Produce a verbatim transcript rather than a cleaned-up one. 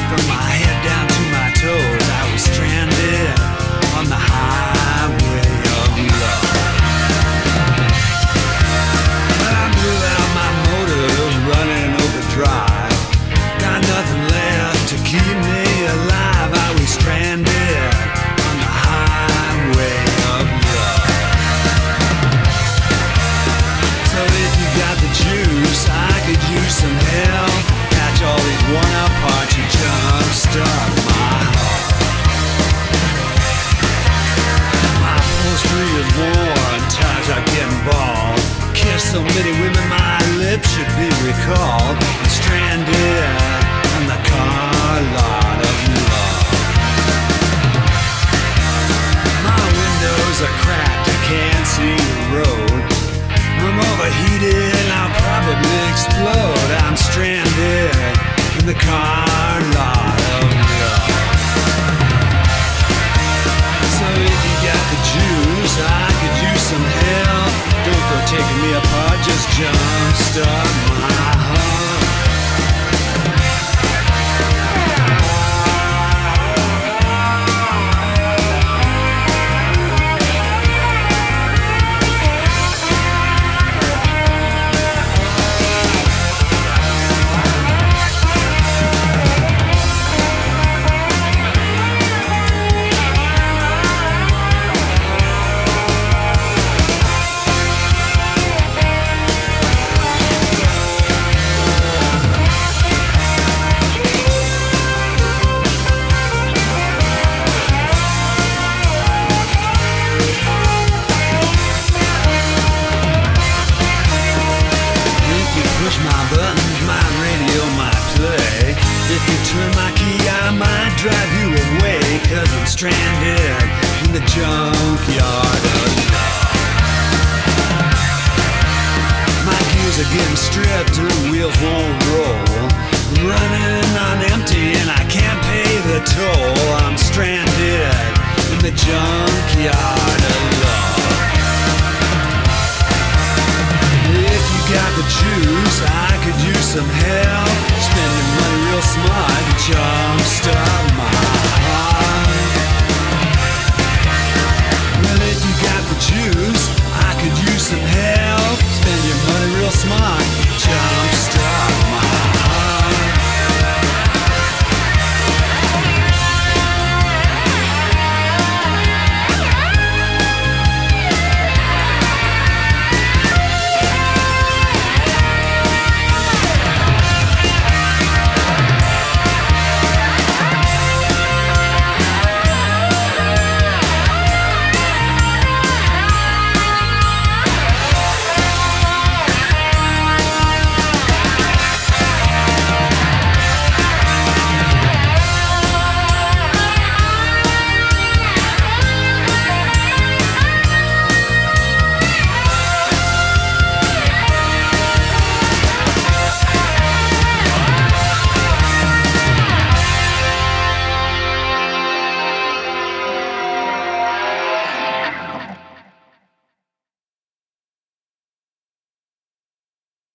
From my head down to my toes, I was stranded on the highway of love. I blew out my motor, running overdrive. Got nothing left to keep me alive. I was stranded on the highway of love. So if you got the juice, I could use some help. Catch all these worn-out parts and jumpstart my heart. My upholstery is worn, ties are getting bald. Kissed so many women, my lips should be recalled. I'm stranded on the car lot of love. My windows are cracked, I can't see the road. I'm overheated, I'll probably explode. I'm stranded in the car lot of love. So if you got the juice, I could use some help. Don't go taking me apart, just jumpstart my heart. Push my buttons, my radio might play. If you turn my key, I might drive you away. Cause I'm stranded in the junkyard of love. My gears are getting stripped and the wheels won't roll. Running on empty and I can't pay the toll. I'm stranded in the junkyard of love. If you got the juice, I could use some help. Spend